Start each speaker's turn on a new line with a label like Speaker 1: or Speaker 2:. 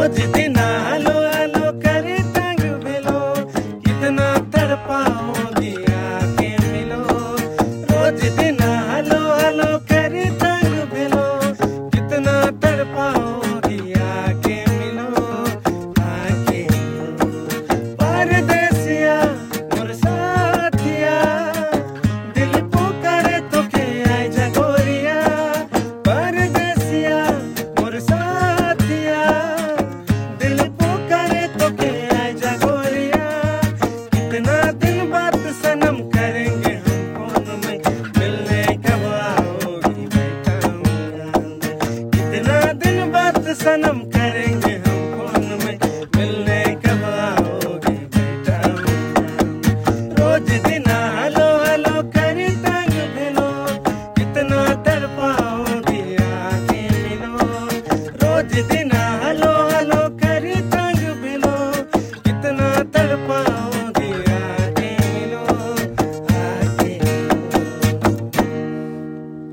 Speaker 1: रोज दिन आलो आलो करे तंग मिलो, कितना तड़पाओगी आके मिलो। रोज दिन आलो आलो करे तंग मिलो, कितना तड़पाओगी आके मिलो, आके मिलो। परदेसिया मोर साथिया, दिल पुकारे तो के आए जगोरिया। परदेसिया मोर साथिया, दिल पुकारे तो के आए जगोरिया। कितना दिन बाद सनम करेंगे हम फोन में, मिलने कब आओगी बेटा। कितना दिन बाद सनम